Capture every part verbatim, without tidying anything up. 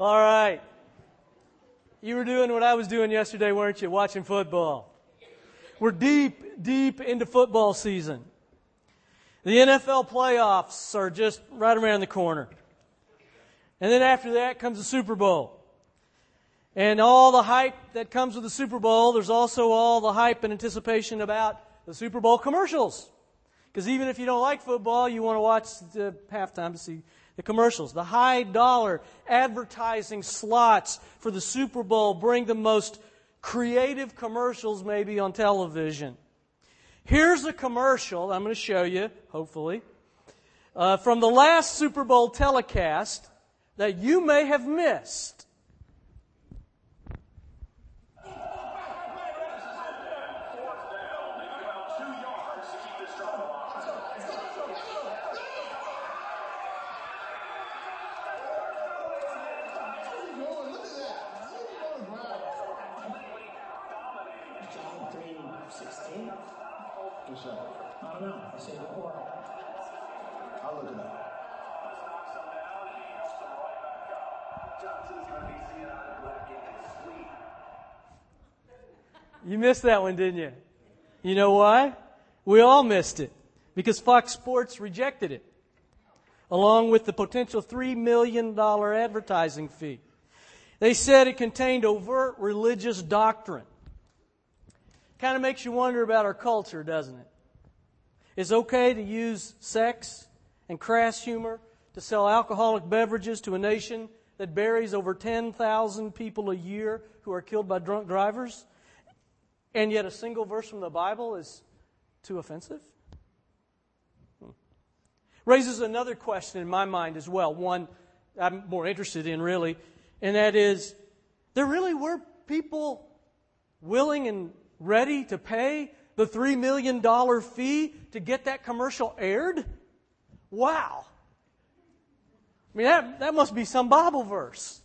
All right. You were doing what I was doing yesterday, weren't you? Watching football. We're deep, deep into football season. The N F L playoffs are just right around the corner. And then after that comes the Super Bowl. And all the hype that comes with the Super Bowl, there's also all the hype and anticipation about the Super Bowl commercials. Because even if you don't like football, you want to watch the halftime to see the commercials. The high dollar advertising slots for the Super Bowl bring the most creative commercials maybe on television. Here's a commercial I'm going to show you, hopefully, uh, from the last Super Bowl telecast that you may have missed. I don't know. I said before. I'll look it up. You missed that one, didn't you? You know why? We all missed it. Because Fox Sports rejected it. Along with the potential three million dollars advertising fee. They said it contained overt religious doctrine. Kind of makes you wonder about our culture, doesn't it? It's okay to use sex and crass humor to sell alcoholic beverages to a nation that buries over ten thousand people a year who are killed by drunk drivers, and yet a single verse from the Bible is too offensive? Hmm. Raises another question in my mind as well, one I'm more interested in really, and that is, there really were people willing and ready to pay the three million dollars fee to get that commercial aired? Wow. I mean, that, that must be some Bible verse.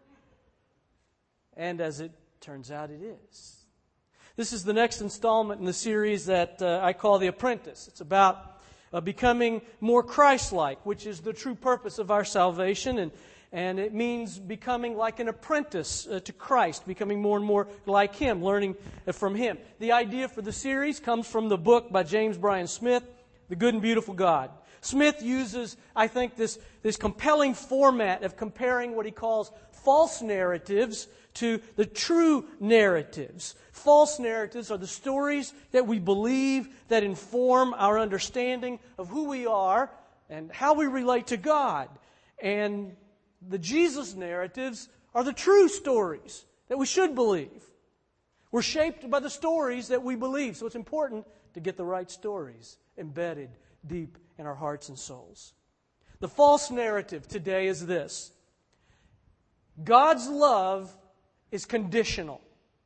And as it turns out, it is. This is the next installment in the series that uh, I call The Apprentice. It's about uh, becoming more Christ-like, which is the true purpose of our salvation. And And it means becoming like an apprentice uh, to Christ, becoming more and more like Him, learning uh, from Him. The idea for the series comes from the book by James Bryan Smith, The Good and Beautiful God. Smith uses, I think, this, this compelling format of comparing what he calls false narratives to the true narratives. False narratives are the stories that we believe that inform our understanding of who we are and how we relate to God. And the Jesus narratives are the true stories that we should believe. We're shaped by the stories that we believe, so it's important to get the right stories embedded deep in our hearts and souls. The false narrative today is this: God's love is conditional.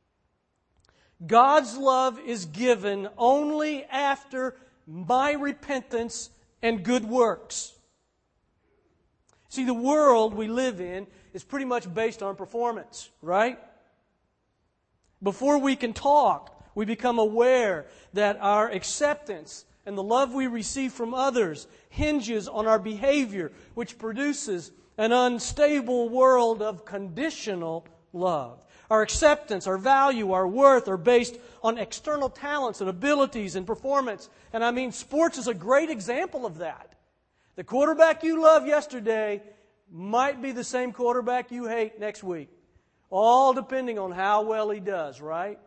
God's love is given only after my repentance and good works. See, the world we live in is pretty much based on performance, right? Before we can talk, we become aware that our acceptance and the love we receive from others hinges on our behavior, which produces an unstable world of conditional love. Our acceptance, our value, our worth are based on external talents and abilities and performance. And I mean, sports is a great example of that. The quarterback you loved yesterday might be the same quarterback you hate next week. All depending on how well he does, right?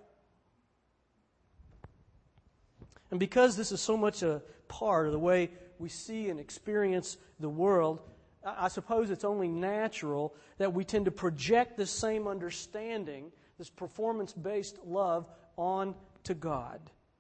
And because this is so much a part of the way we see and experience the world, I suppose it's only natural that we tend to project this same understanding, this performance-based love, on to God.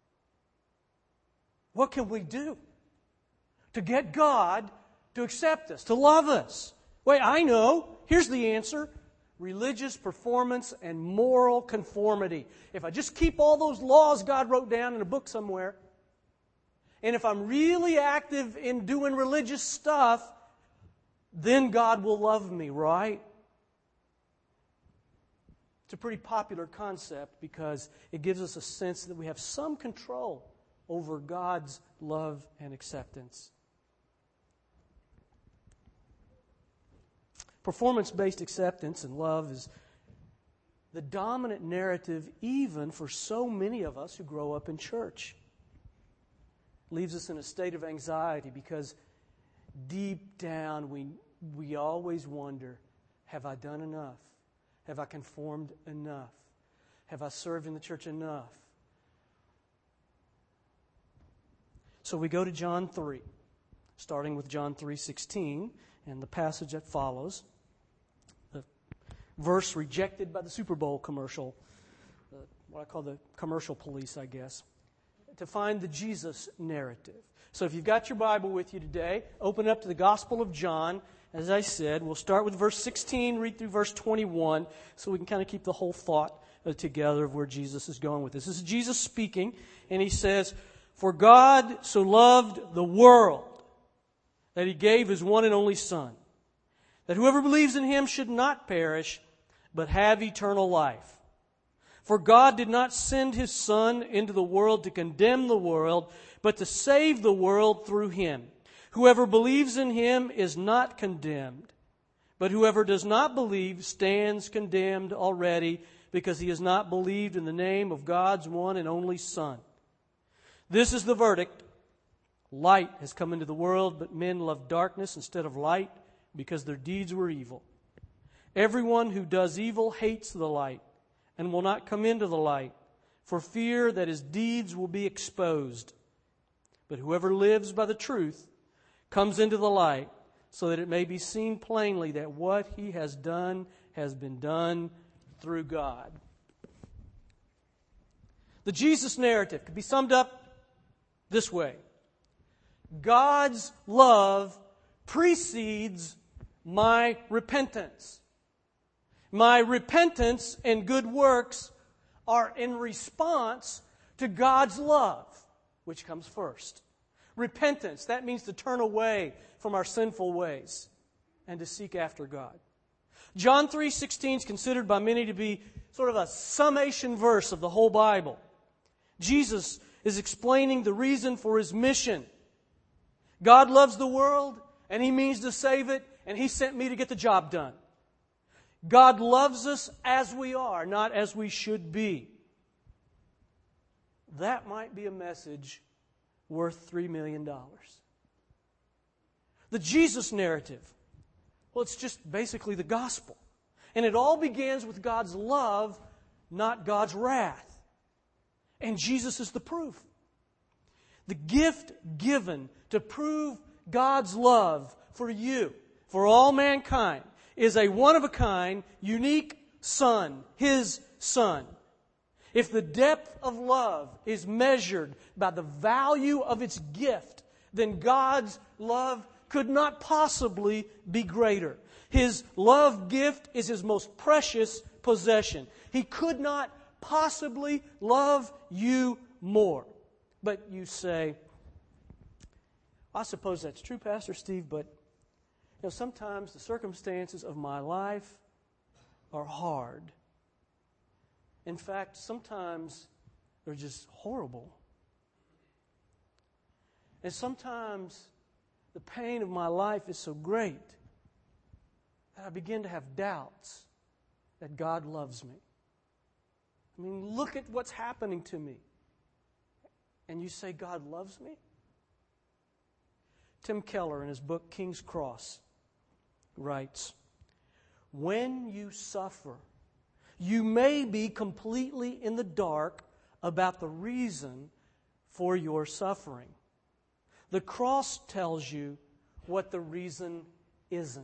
What can we do to get God to accept us, to love us? Wait, I know. Here's the answer. Religious performance and moral conformity. If I just keep all those laws God wrote down in a book somewhere, and if I'm really active in doing religious stuff, then God will love me, right? It's a pretty popular concept because it gives us a sense that we have some control over God's love and acceptance. Performance-based acceptance and love is the dominant narrative even for so many of us who grow up in church. It leaves us in a state of anxiety because deep down we, we always wonder, have I done enough? Have I conformed enough? Have I served in the church enough? So we go to John three, starting with John three sixteen and the passage that follows. The verse rejected by the Super Bowl commercial, uh, what I call the commercial police, I guess, to find the Jesus narrative. So if you've got your Bible with you today, open up to the Gospel of John. As I said, we'll start with verse sixteen, read through verse twenty-one, so we can kind of keep the whole thought uh, together of where Jesus is going with this. This is Jesus speaking, and he says, "For God so loved the world that he gave his one and only Son, that whoever believes in him should not perish, but have eternal life. For God did not send his Son into the world to condemn the world, but to save the world through him. Whoever believes in him is not condemned, but whoever does not believe stands condemned already, because he has not believed in the name of God's one and only Son. This is the verdict. Light has come into the world, but men love darkness instead of light, because their deeds were evil. Everyone who does evil hates the light, and will not come into the light, for fear that his deeds will be exposed. But whoever lives by the truth comes into the light, so that it may be seen plainly that what he has done has been done through God." The Jesus narrative could be summed up this way: God's love precedes my repentance. My repentance and good works are in response to God's love, which comes first. Repentance, that means to turn away from our sinful ways and to seek after God. John three sixteen is considered by many to be sort of a summation verse of the whole Bible. Jesus is explaining the reason for his mission. God loves the world, and he means to save it, and he sent me to get the job done. God loves us as we are, not as we should be. That might be a message worth three million dollars. The Jesus narrative, well, it's just basically the gospel. And it all begins with God's love, not God's wrath. And Jesus is the proof. The gift given to prove God's love for you, for all mankind, is a one-of-a-kind, unique Son, His Son. If the depth of love is measured by the value of its gift, then God's love could not possibly be greater. His love gift is His most precious possession. He could not possibly love you more. But you say, I suppose that's true, Pastor Steve, but you know, sometimes the circumstances of my life are hard. In fact, sometimes they're just horrible. And sometimes the pain of my life is so great that I begin to have doubts that God loves me. I mean, look at what's happening to me. And you say, God loves me? Tim Keller, in his book, King's Cross, writes, when you suffer, you may be completely in the dark about the reason for your suffering. The cross tells you what the reason isn't.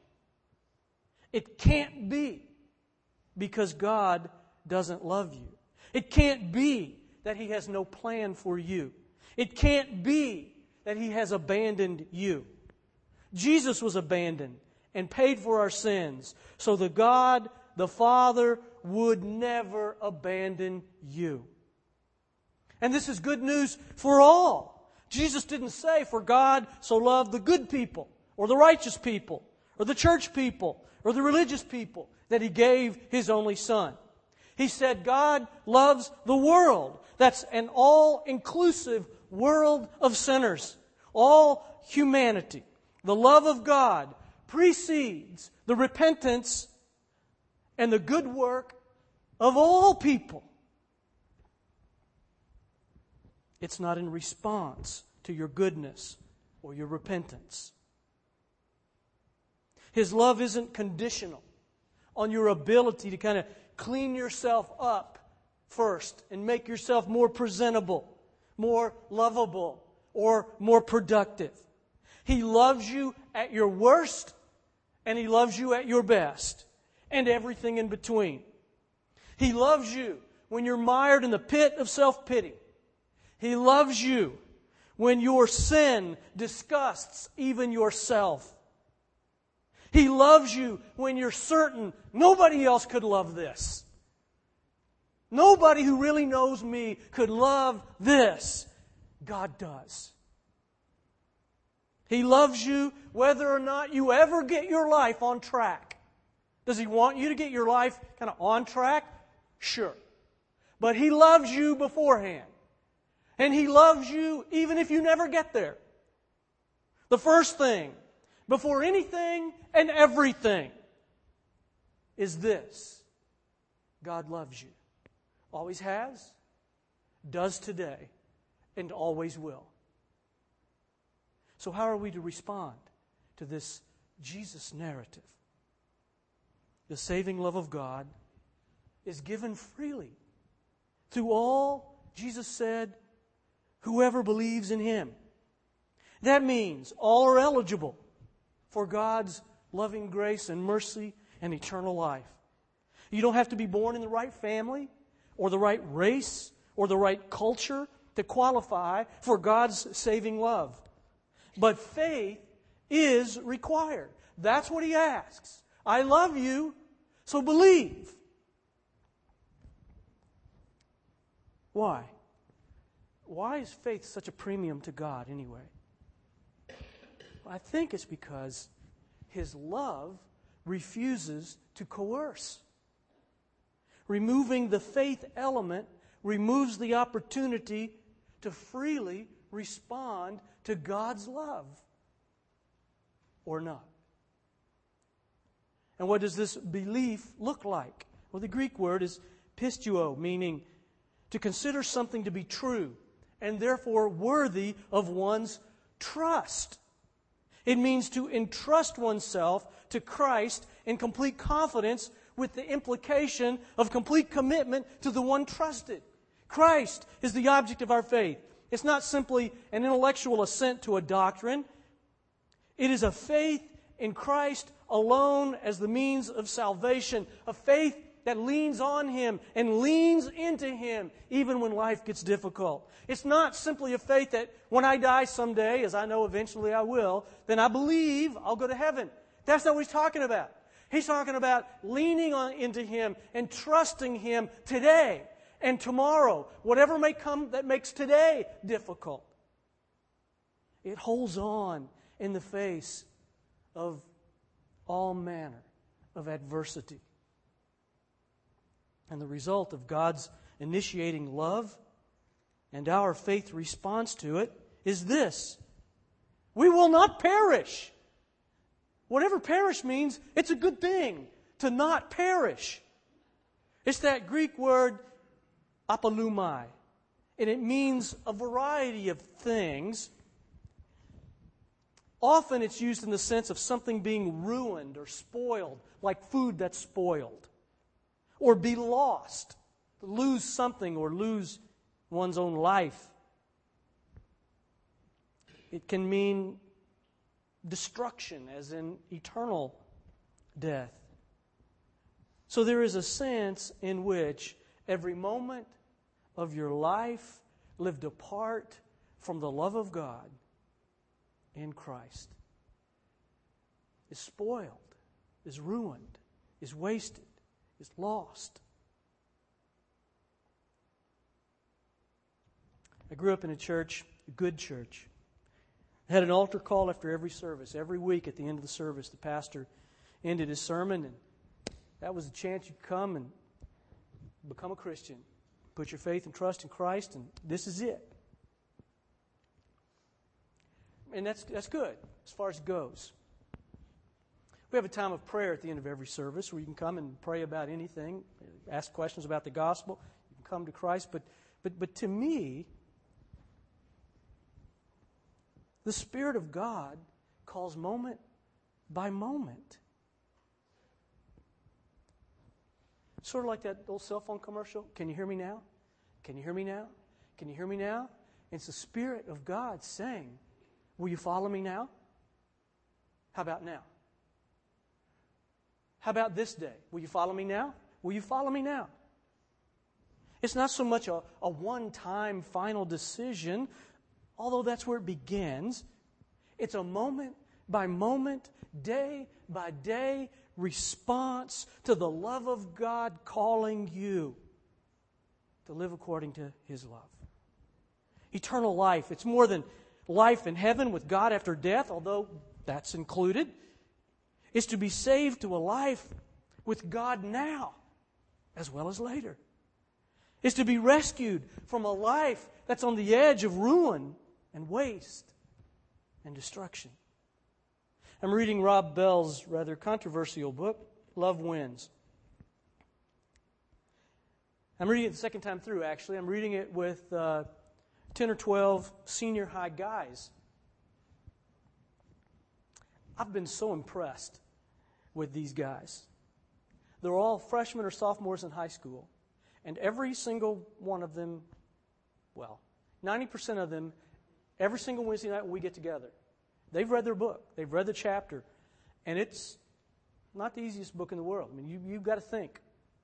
It can't be because God doesn't love you. It can't be that He has no plan for you. It can't be that He has abandoned you. Jesus was abandoned and paid for our sins, so the God, the Father, would never abandon you. And this is good news for all. Jesus didn't say, for God so loved the good people, or the righteous people, or the church people, or the religious people, that He gave His only Son. He said God loves the world. That's an all-inclusive world of sinners. All humanity. The love of God precedes the repentance and the good work of all people. It's not in response to your goodness or your repentance. His love isn't conditional on your ability to kind of clean yourself up first and make yourself more presentable, more lovable, or more productive. He loves you at your worst, and He loves you at your best, and everything in between. He loves you when you're mired in the pit of self-pity. He loves you when your sin disgusts even yourself. He loves you when you're certain nobody else could love this. Nobody who really knows me could love this. God does. He loves you whether or not you ever get your life on track. Does He want you to get your life kind of on track? Sure. But He loves you beforehand. And He loves you even if you never get there. The first thing, before anything and everything, is this: God loves you. Always has, does today, and always will. So how are we to respond to this Jesus narrative? The saving love of God is given freely to all, Jesus said, whoever believes in Him. That means all are eligible for God's loving grace and mercy and eternal life. You don't have to be born in the right family or the right race or the right culture to qualify for God's saving love. But faith is required. That's what He asks. I love you, so believe. Why? Why is faith such a premium to God anyway? Well, I think it's because His love refuses to coerce. Removing the faith element removes the opportunity to freely respond to God's love. Or not. And what does this belief look like? Well, the Greek word is pistuo, meaning to consider something to be true and therefore worthy of one's trust. It means to entrust oneself to Christ in complete confidence with the implication of complete commitment to the one trusted. Christ is the object of our faith. It's not simply an intellectual assent to a doctrine. It is a faith in Christ alone as the means of salvation. A faith that leans on Him and leans into Him even when life gets difficult. It's not simply a faith that when I die someday, as I know eventually I will, then I believe I'll go to heaven. That's not what He's talking about. He's talking about leaning on into Him and trusting Him today and tomorrow, whatever may come that makes today difficult. It holds on in the face of all manner of adversity. And the result of God's initiating love and our faith response to it is this: we will not perish. Whatever perish means, it's a good thing to not perish. It's that Greek word apolumai, and it means a variety of things. Often it's used in the sense of something being ruined or spoiled, like food that's spoiled. Or be lost, lose something or lose one's own life. It can mean destruction, as in eternal death. So there is a sense in which every moment of your life lived apart from the love of God in Christ is spoiled, is ruined, is wasted, is lost. I grew up in a church, a good church. I had an altar call after every service. Every week at the end of the service, the pastor ended his sermon, and that was a chance you come and become a Christian. Put your faith and trust in Christ, and this is it. And that's that's good as far as it goes. We have a time of prayer at the end of every service where you can come and pray about anything, ask questions about the gospel. You can come to Christ. But, but, but to me, the Spirit of God calls moment by moment. Sort of like that old cell phone commercial. Can you hear me now? Can you hear me now? Can you hear me now? And it's the Spirit of God saying, will you follow me now? How about now? How about this day? Will you follow me now? Will you follow me now? It's not so much a, a one-time final decision, although that's where it begins. It's a moment by moment, day by day response to the love of God calling you to live according to His love. Eternal life. It's more than life in heaven with God after death, although that's included. It's to be saved to a life with God now as well as later. It's to be rescued from a life that's on the edge of ruin and waste and destruction. I'm reading Rob Bell's rather controversial book, Love Wins. I'm reading it the second time through, actually. I'm reading it with uh, ten or twelve senior high guys. I've been so impressed with these guys. They're all freshmen or sophomores in high school. And every single one of them, well, ninety percent of them, every single Wednesday night when we get together, they've read their book. They've read the chapter. And it's not the easiest book in the world. I mean, you, you've got to think.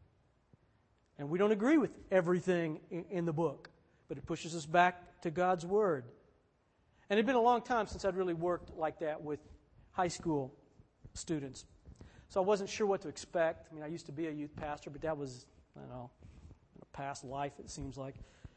And we don't agree with everything in, in the book, but it pushes us back to God's Word. And it had been a long time since I'd really worked like that with high school students. So I wasn't sure what to expect. I mean, I used to be a youth pastor, but that was, I don't know, a past life, it seems like.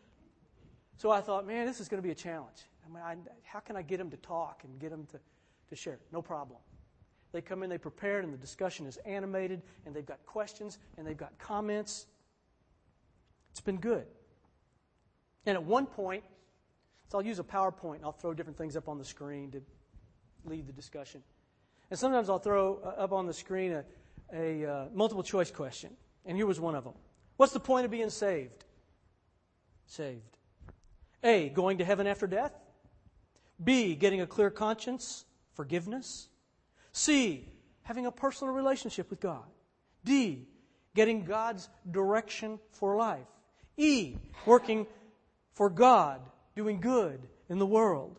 So I thought, man, this is going to be a challenge. I mean, I, how can I get them to talk and get them to, to share? No problem. They come in, they prepared, and the discussion is animated, and they've got questions, and they've got comments. It's been good. And at one point, so I'll use a PowerPoint, and I'll throw different things up on the screen to lead the discussion. And sometimes I'll throw up on the screen a, a uh, multiple choice question. And here was one of them. What's the point of being saved? Saved. A, going to heaven after death. B, getting a clear conscience, forgiveness. C, having a personal relationship with God. D, getting God's direction for life. E, working for God, doing good in the world.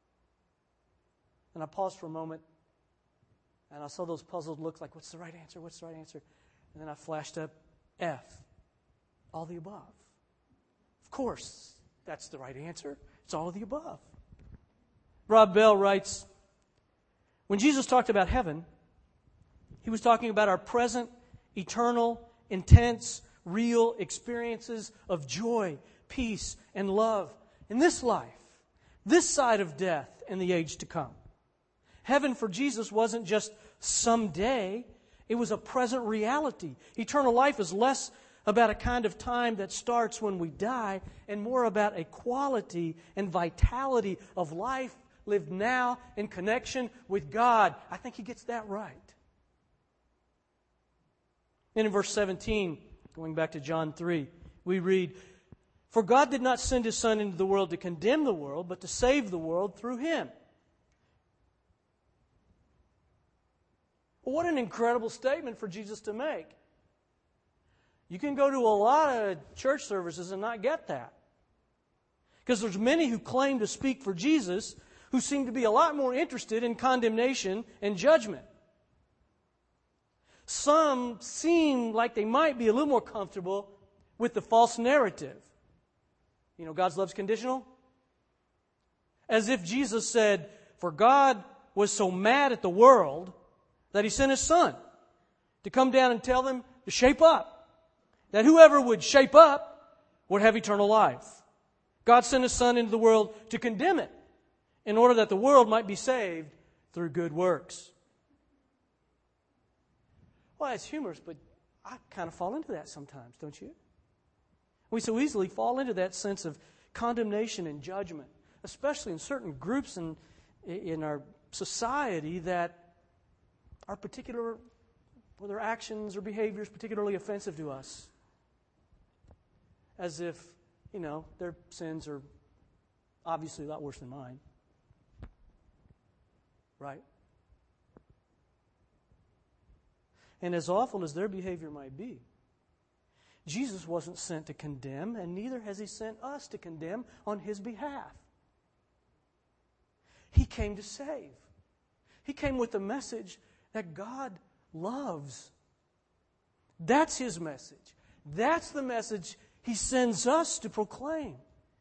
And I paused for a moment, and I saw those puzzled looks like, what's the right answer? What's the right answer? And then I flashed up F, all the above. Of course, that's the right answer. It's all of the above. Rob Bell writes, when Jesus talked about heaven, He was talking about our present, eternal, intense, real experiences of joy, peace, and love in this life, this side of death and the age to come. Heaven for Jesus wasn't just someday. It was a present reality. Eternal life is less about a kind of time that starts when we die and more about a quality and vitality of life lived now in connection with God. I think he gets that right. And in verse seventeen, going back to John three, we read, "For God did not send His Son into the world to condemn the world, but to save the world through Him." What an incredible statement for Jesus to make. You can go to a lot of church services and not get that. Because there's many who claim to speak for Jesus who seem to be a lot more interested in condemnation and judgment. Some seem like they might be a little more comfortable with the false narrative. You know, God's love's conditional. As if Jesus said, "For God was so mad at the world that He sent His Son to come down and tell them to shape up. That whoever would shape up would have eternal life. God sent His Son into the world to condemn it in order that the world might be saved through good works." Well, it's humorous, but I kind of fall into that sometimes, don't you? We so easily fall into that sense of condemnation and judgment, especially in certain groups in, in our society that are particular, or their actions or behaviors particularly offensive to us. As if, you know, their sins are obviously a lot worse than mine. Right? And as awful as their behavior might be, Jesus wasn't sent to condemn, and neither has He sent us to condemn on His behalf. He came to save. He came with the message that God loves. That's His message. That's the message He sends us to proclaim.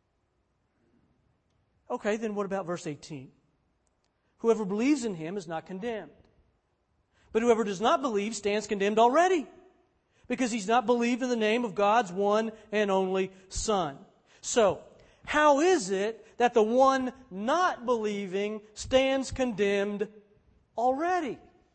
Okay, then what about verse eighteen? Whoever believes in Him is not condemned. But whoever does not believe stands condemned already, because he's not believed in the name of God's one and only Son. So, how is it that the one not believing stands condemned already?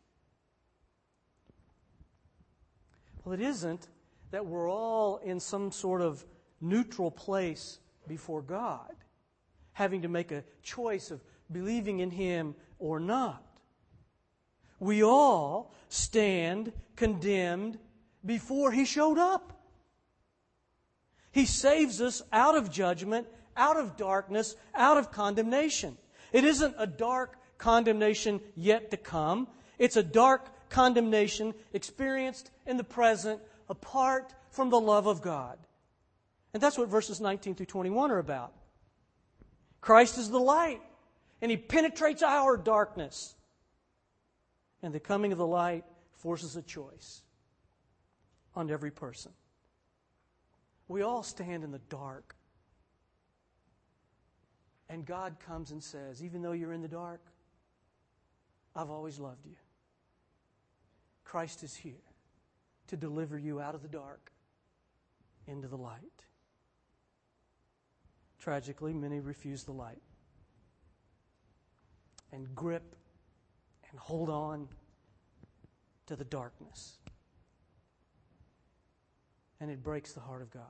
Well, it isn't that we're all in some sort of neutral place before God, having to make a choice of believing in Him or not. We all stand condemned before He showed up. He saves us out of judgment, out of darkness, out of condemnation. It isn't a dark condemnation yet to come. It's a dark condemnation experienced in the present apart from the love of God. And that's what verses nineteen through twenty-one are about. Christ is the light, and He penetrates our darkness. And the coming of the light forces a choice on every person. We all stand in the dark. And God comes and says, even though you're in the dark, I've always loved you. Christ is here to deliver you out of the dark into the light. Tragically, many refuse the light and grip and hold on to the darkness. And it breaks the heart of God.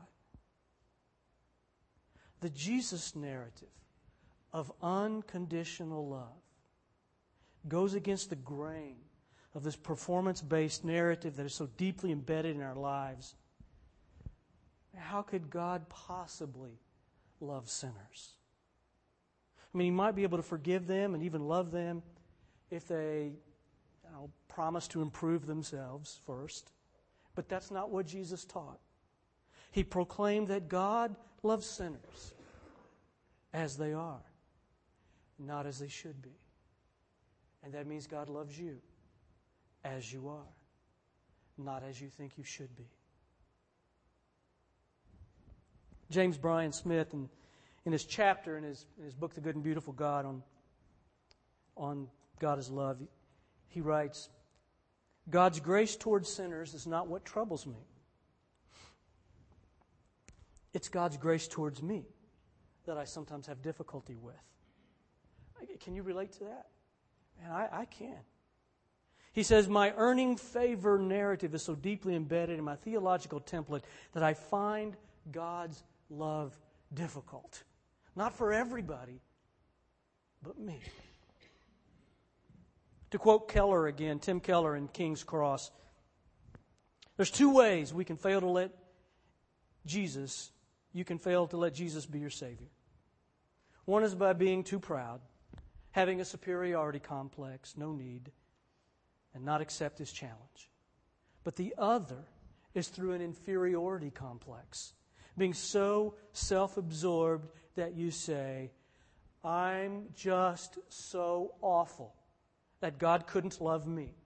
The Jesus narrative of unconditional love goes against the grain of this performance-based narrative that is so deeply embedded in our lives. How could God possibly love sinners? I mean, He might be able to forgive them and even love them if they, you know, promise to improve themselves first. But that's not what Jesus taught. He proclaimed that God loves sinners as they are, not as they should be. And that means God loves you as you are, not as you think you should be. James Bryan Smith, in, in his chapter in his, in his book, The Good and Beautiful God, on, on God is love, he, he writes, God's grace towards sinners is not what troubles me. It's God's grace towards me that I sometimes have difficulty with. Can you relate to that? Man, I, I can. He says, my earning favor narrative is so deeply embedded in my theological template that I find God's love difficult. Not for everybody, but me. To quote Keller again, Tim Keller in King's Cross, there's two ways we can fail to let Jesus, you can fail to let Jesus be your Savior. One is by being too proud, having a superiority complex, no need, and not accept His challenge. But the other is through an inferiority complex, being so self-absorbed that you say, I'm just so awful that God couldn't love me.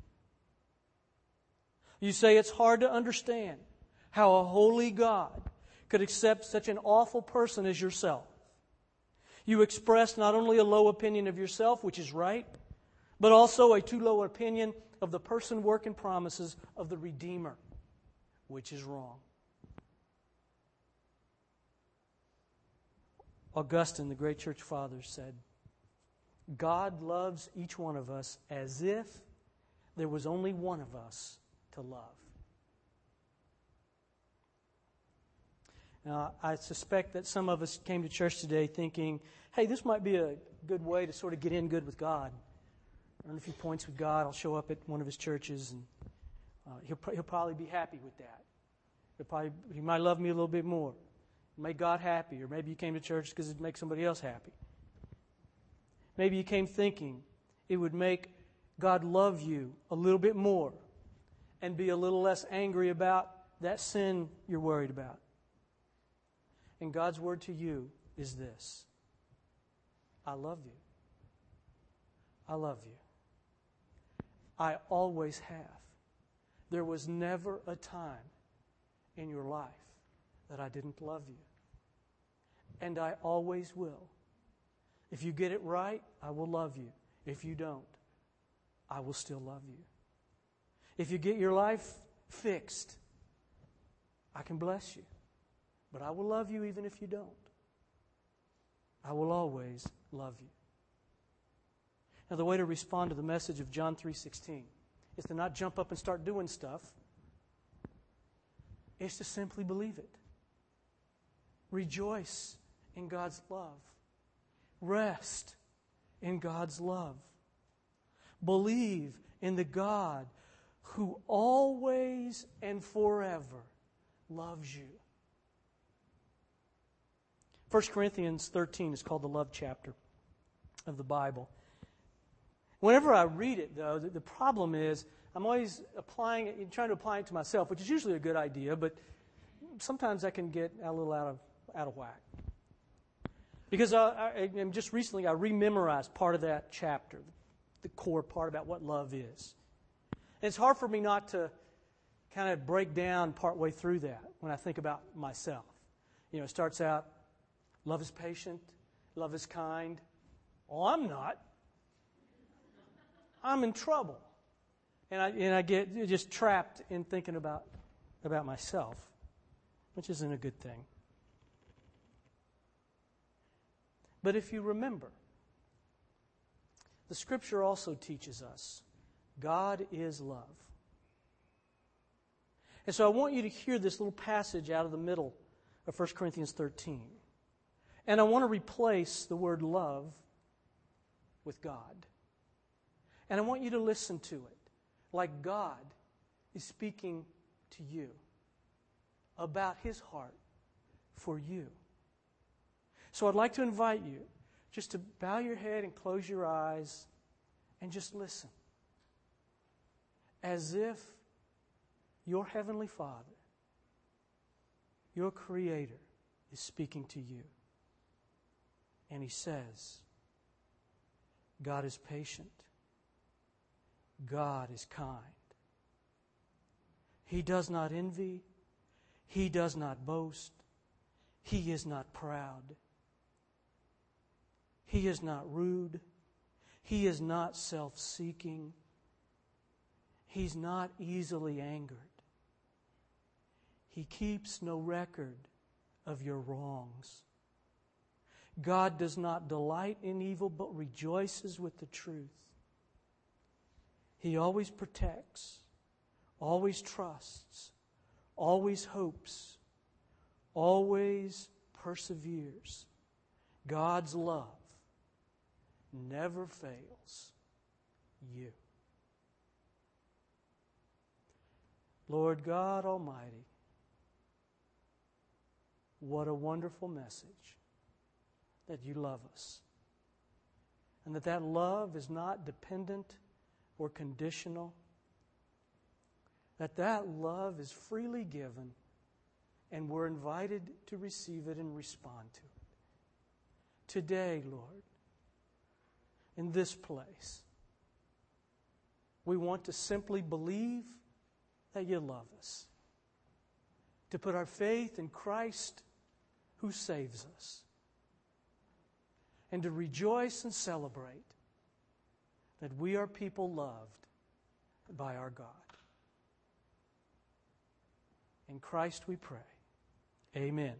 You say it's hard to understand how a holy God could accept such an awful person as yourself. You express not only a low opinion of yourself, which is right, but also a too low opinion of the person, work, and promises of the Redeemer, which is wrong. Augustine, the great church father, said, God loves each one of us as if there was only one of us to love. Now, I suspect that some of us came to church today thinking, hey, this might be a good way to sort of get in good with God. earn a few points with God. I'll show up at one of his churches, and uh, he'll he'll probably be happy with that. He'll probably he might love me a little bit more, make God happy, or maybe you came to church because it makes somebody else happy. Maybe you came thinking it would make God love you a little bit more and be a little less angry about that sin you're worried about. And God's word to you is this: I love you. I love you. I always have. There was never a time in your life that I didn't love you. And I always will. If you get it right, I will love you. If you don't, I will still love you. If you get your life fixed, I can bless you. But I will love you even if you don't. I will always love you. Now, the way to respond to the message of John three sixteen is to not jump up and start doing stuff. It's to simply believe it. Rejoice in God's love. Rest in God's love. Believe in the God who always and forever loves you. First Corinthians thirteen is called the love chapter of the Bible. Whenever I read it, though, the, the problem is I'm always applying it, trying to apply it to myself, which is usually a good idea, but sometimes I can get a little out of out of whack. Because I, I, and just recently I rememorized part of that chapter, the core part about what love is. And it's hard for me not to kind of break down partway through that when I think about myself. You know, it starts out, love is patient, love is kind. Oh, I'm not. I'm in trouble. And I and I get just trapped in thinking about, about myself, which isn't a good thing. But if you remember, the Scripture also teaches us God is love. And so I want you to hear this little passage out of the middle of First Corinthians thirteen. And I want to replace the word love with God. And I want you to listen to it like God is speaking to you about His heart for you. So I'd like to invite you just to bow your head and close your eyes and just listen. As if your Heavenly Father, your Creator, is speaking to you. And He says, God is patient. God is kind. He does not envy. He does not boast. He is not proud. He is not rude. He is not self-seeking. He's not easily angered. He keeps no record of your wrongs. God does not delight in evil, but rejoices with the truth. He always protects, always trusts, always hopes, always perseveres. God's love never fails you. Lord God Almighty, what a wonderful message that you love us. And that that love is not dependent or conditional. That that love is freely given and we're invited to receive it and respond to it. Today, Lord, in this place, we want to simply believe that you love us. To put our faith in Christ who saves us. And to rejoice and celebrate that we are people loved by our God. In Christ we pray. Amen.